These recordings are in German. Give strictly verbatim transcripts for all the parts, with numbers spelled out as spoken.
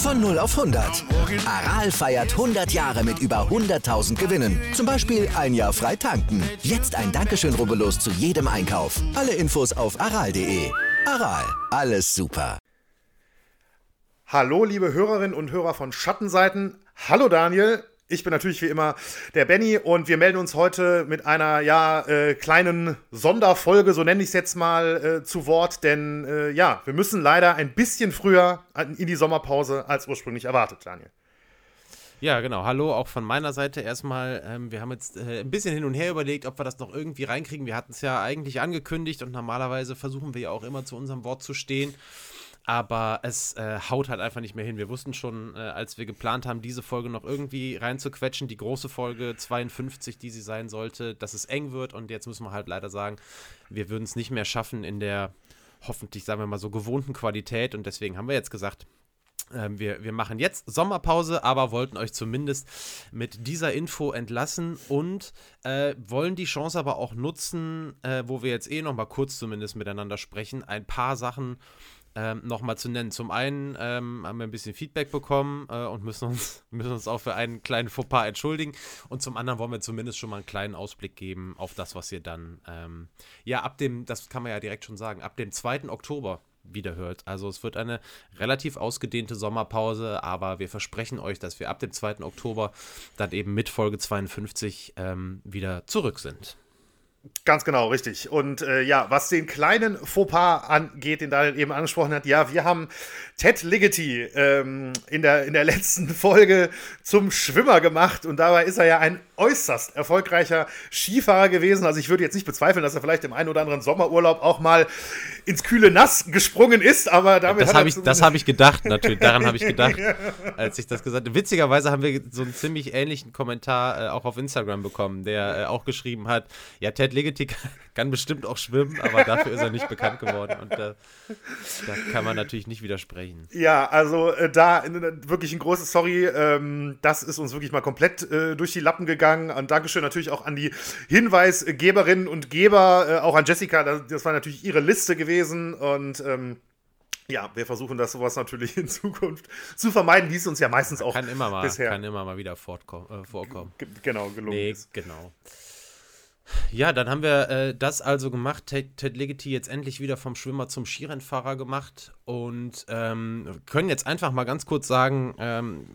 Von null auf hundert. Aral feiert hundert Jahre mit über hunderttausend Gewinnen. Zum Beispiel ein Jahr frei tanken. Jetzt ein Dankeschön, rubbellos zu jedem Einkauf. Alle Infos auf aral punkt de. Aral, alles super. Hallo, liebe Hörerinnen und Hörer von Schattenseiten. Hallo Daniel. Ich bin natürlich wie immer der Benny und wir melden uns heute mit einer ja äh, kleinen Sonderfolge, so nenne ich es jetzt mal, äh, zu Wort, denn äh, ja, wir müssen leider ein bisschen früher in die Sommerpause als ursprünglich erwartet, Daniel. Ja, genau. Hallo, auch von meiner Seite erstmal. Ähm, wir haben jetzt äh, ein bisschen hin und her überlegt, ob wir das noch irgendwie reinkriegen. Wir hatten es ja eigentlich angekündigt und normalerweise versuchen wir ja auch immer zu unserem Wort zu stehen. Aber es äh, haut halt einfach nicht mehr hin. Wir wussten schon, äh, als wir geplant haben, diese Folge noch irgendwie reinzuquetschen, die große Folge zweiundfünfzig, die sie sein sollte, dass es eng wird. Und jetzt müssen wir halt leider sagen, wir würden es nicht mehr schaffen in der hoffentlich, sagen wir mal, so gewohnten Qualität. Und deswegen haben wir jetzt gesagt, äh, wir, wir machen jetzt Sommerpause, aber wollten euch zumindest mit dieser Info entlassen und äh, wollen die Chance aber auch nutzen, äh, wo wir jetzt eh noch mal kurz zumindest miteinander sprechen, ein paar Sachen Ähm, nochmal zu nennen. Zum einen ähm, haben wir ein bisschen Feedback bekommen äh, und müssen uns, müssen uns auch für einen kleinen Fauxpas entschuldigen. Und zum anderen wollen wir zumindest schon mal einen kleinen Ausblick geben auf das, was ihr dann, ähm, ja, ab dem, das kann man ja direkt schon sagen, ab dem zweiten Oktober wieder hört. Also es wird eine relativ ausgedehnte Sommerpause, aber wir versprechen euch, dass wir ab dem zweiten Oktober dann eben mit Folge zweiundfünfzig ähm, wieder zurück sind. Ganz genau, richtig. Und äh, ja, was den kleinen Fauxpas angeht, den Daniel eben angesprochen hat, ja, wir haben Ted Ligety ähm, in, der, in der letzten Folge zum Schwimmer gemacht und dabei ist er ja ein äußerst erfolgreicher Skifahrer gewesen. Also ich würde jetzt nicht bezweifeln, dass er vielleicht im einen oder anderen Sommerurlaub auch mal ins kühle Nass gesprungen ist, aber damit das hat habe er ich, das habe ich gedacht, natürlich, daran habe ich gedacht, als ich das gesagt habe. Witzigerweise haben wir so einen ziemlich ähnlichen Kommentar äh, auch auf Instagram bekommen, der äh, auch geschrieben hat, ja, Ted Ligety kann bestimmt auch schwimmen, aber dafür ist er nicht bekannt geworden und äh, da kann man natürlich nicht widersprechen. Ja, also äh, da äh, wirklich ein großes Sorry, ähm, das ist uns wirklich mal komplett äh, durch die Lappen gegangen und Dankeschön natürlich auch an die Hinweisgeberinnen und Geber, äh, auch an Jessica, das, das war natürlich ihre Liste gewesen und ähm, ja, wir versuchen das sowas natürlich in Zukunft zu vermeiden, wie es uns ja meistens auch kann immer mal, bisher kann immer mal wieder fortkommen, äh, vorkommen. G- genau, gelungen nee, ist. Genau. Ja, dann haben wir äh, das also gemacht. Ted, Ted Ligety jetzt endlich wieder vom Schwimmer zum Skirennfahrer gemacht und ähm, können jetzt einfach mal ganz kurz sagen, ähm,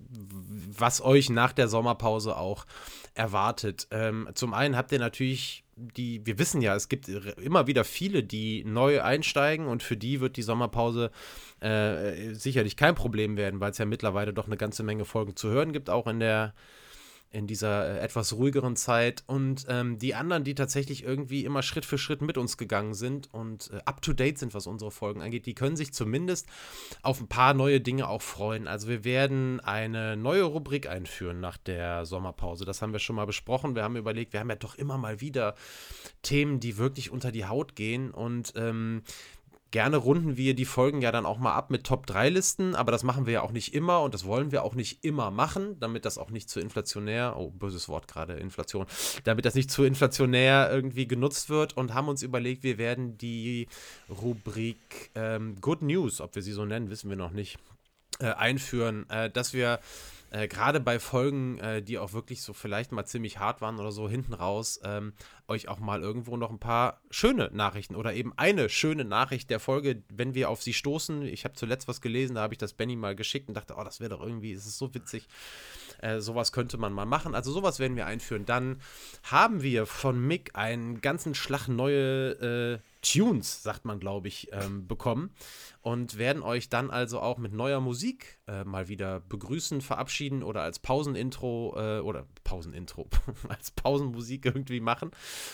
was euch nach der Sommerpause auch erwartet. Ähm, zum einen habt ihr natürlich die, wir wissen ja, es gibt immer wieder viele, die neu einsteigen und für die wird die Sommerpause äh, sicherlich kein Problem werden, weil es ja mittlerweile doch eine ganze Menge Folgen zu hören gibt, auch in der in dieser äh, etwas ruhigeren Zeit und ähm, die anderen, die tatsächlich irgendwie immer Schritt für Schritt mit uns gegangen sind und äh, up-to-date sind, was unsere Folgen angeht, die können sich zumindest auf ein paar neue Dinge auch freuen. Also wir werden eine neue Rubrik einführen nach der Sommerpause. Das haben wir schon mal besprochen. Wir haben überlegt, wir haben ja doch immer mal wieder Themen, die wirklich unter die Haut gehen und ähm, gerne runden wir die Folgen ja dann auch mal ab mit Top drei Listen, aber das machen wir ja auch nicht immer und das wollen wir auch nicht immer machen, damit das auch nicht zu inflationär, oh, böses Wort gerade, Inflation, damit das nicht zu inflationär irgendwie genutzt wird und haben uns überlegt, wir werden die Rubrik ähm, Good News, ob wir sie so nennen, wissen wir noch nicht, äh, einführen, äh, dass wir Äh, gerade bei Folgen, äh, die auch wirklich so vielleicht mal ziemlich hart waren oder so hinten raus, ähm, euch auch mal irgendwo noch ein paar schöne Nachrichten oder eben eine schöne Nachricht der Folge, wenn wir auf sie stoßen. Ich habe zuletzt was gelesen, da habe ich das Benny mal geschickt und dachte, oh, das wäre doch irgendwie, es ist so witzig. Äh, sowas könnte man mal machen. Also sowas werden wir einführen. Dann haben wir von Mick einen ganzen Schlag neue äh, Tunes, sagt man, glaube ich, ähm, bekommen und werden euch dann also auch mit neuer Musik äh, mal wieder begrüßen, verabschieden oder als Pausenintro äh, oder Pausenintro, als Pausenmusik irgendwie machen.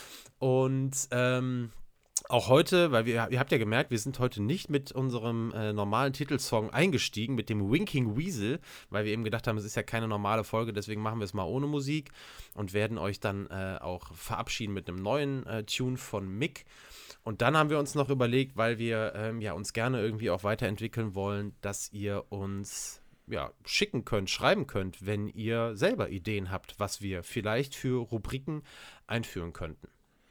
Und ähm, auch heute, weil wir, ihr habt ja gemerkt, wir sind heute nicht mit unserem äh, normalen Titelsong eingestiegen, mit dem Winking Weasel, weil wir eben gedacht haben, es ist ja keine normale Folge, deswegen machen wir es mal ohne Musik und werden euch dann äh, auch verabschieden mit einem neuen äh, Tune von Mick. Und dann haben wir uns noch überlegt, weil wir ähm, ja, uns gerne irgendwie auch weiterentwickeln wollen, dass ihr uns ja, schicken könnt, schreiben könnt, wenn ihr selber Ideen habt, was wir vielleicht für Rubriken einführen könnten. Genau.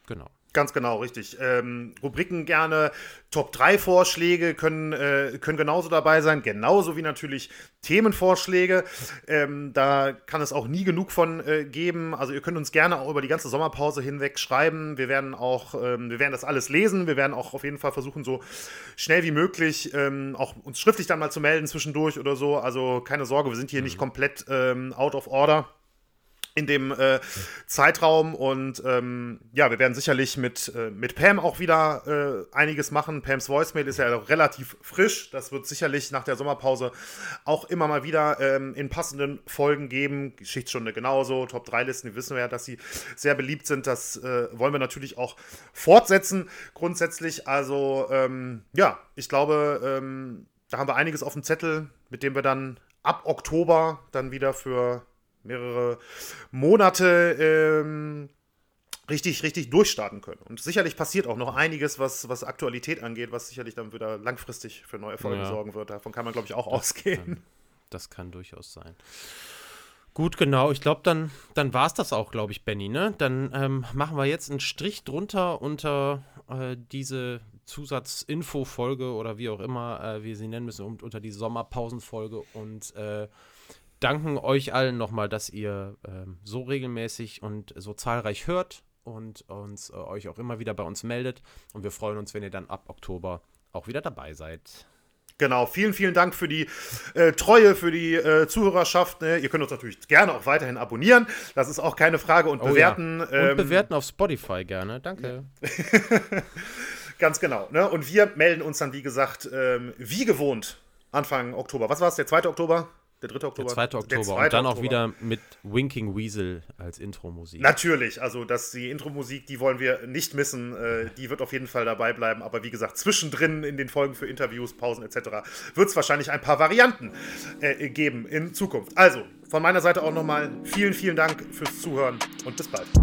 Ganz genau, richtig. Ähm, Rubriken gerne, Top drei Vorschläge können, äh, können genauso dabei sein, genauso wie natürlich Themenvorschläge. Ähm, da kann es auch nie genug von äh, geben. Also ihr könnt uns gerne auch über die ganze Sommerpause hinweg schreiben. Wir werden auch, ähm, wir werden das alles lesen. Wir werden auch auf jeden Fall versuchen, so schnell wie möglich ähm, auch uns schriftlich dann mal zu melden zwischendurch oder so. Also keine Sorge, wir sind hier mhm. nicht komplett ähm, out of order in dem äh, Zeitraum und ähm, ja, wir werden sicherlich mit, äh, mit Pam auch wieder äh, einiges machen. Pams Voicemail ist ja relativ frisch, das wird sicherlich nach der Sommerpause auch immer mal wieder ähm, in passenden Folgen geben. Geschichtsstunde genauso, Top drei Listen, die wissen wir ja, dass sie sehr beliebt sind, das äh, wollen wir natürlich auch fortsetzen grundsätzlich. Also ähm, ja, ich glaube, ähm, da haben wir einiges auf dem Zettel, mit dem wir dann ab Oktober dann wieder für mehrere Monate ähm, richtig, richtig durchstarten können. Und sicherlich passiert auch noch einiges, was, was Aktualität angeht, was sicherlich dann wieder langfristig für neue Folgen ja. sorgen wird. Davon kann man, glaube ich, auch das ausgehen. Kann, das kann durchaus sein. Gut, genau. Ich glaube, dann, dann war es das auch, glaube ich, Benni. Ne? Dann ähm, machen wir jetzt einen Strich drunter unter äh, diese Zusatzinfo-Folge oder wie auch immer äh, wir sie nennen müssen, und unter die Sommerpausenfolge und äh, danken euch allen nochmal, dass ihr ähm, so regelmäßig und so zahlreich hört und uns äh, euch auch immer wieder bei uns meldet. Und wir freuen uns, wenn ihr dann ab Oktober auch wieder dabei seid. Genau, vielen, vielen Dank für die äh, Treue, für die äh, Zuhörerschaft. Ne? Ihr könnt uns natürlich gerne auch weiterhin abonnieren. Das ist auch keine Frage. Und oh, bewerten. Ja. Und ähm, bewerten auf Spotify gerne. Danke. Ganz genau. Ne? Und wir melden uns dann, wie gesagt, ähm, wie gewohnt Anfang Oktober. Was war es, der zweite Oktober? Der dritte Oktober? Der zweite Oktober. Der zweite und dann Oktober. Auch wieder mit Winking Weasel als Intro-Musik. Natürlich, also das, die Intro-Musik, die wollen wir nicht missen. Äh, die wird auf jeden Fall dabei bleiben. Aber wie gesagt, zwischendrin in den Folgen für Interviews, Pausen et cetera wird es wahrscheinlich ein paar Varianten äh, geben in Zukunft. Also, von meiner Seite auch nochmal vielen, vielen Dank fürs Zuhören und bis bald.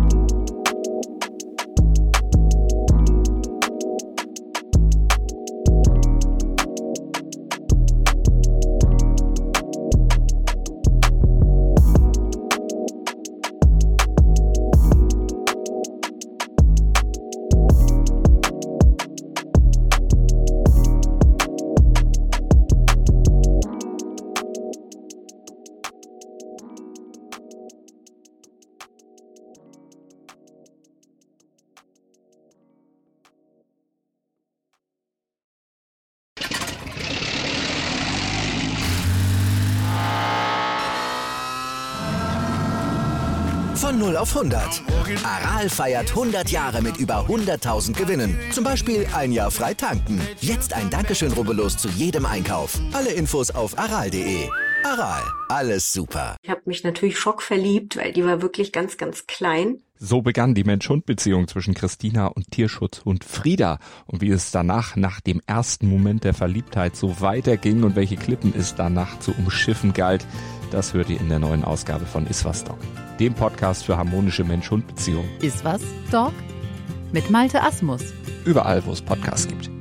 Von null auf hundert. Aral feiert hundert Jahre mit über hunderttausend Gewinnen. Zum Beispiel ein Jahr frei tanken. Jetzt ein Dankeschön, rubbellos zu jedem Einkauf. Alle Infos auf aral punkt de. Aral, alles super. Ich habe mich natürlich schockverliebt, weil die war wirklich ganz, ganz klein. So begann die Mensch-Hund-Beziehung zwischen Christina und Tierschutzhund Frieda. Und wie es danach, nach dem ersten Moment der Verliebtheit, so weiterging und welche Klippen es danach zu umschiffen galt, das hört ihr in der neuen Ausgabe von Iswas Dog, dem Podcast für harmonische Mensch-Hund-Beziehungen. Iswas Dog mit Malte Asmus. Überall, wo es Podcasts gibt.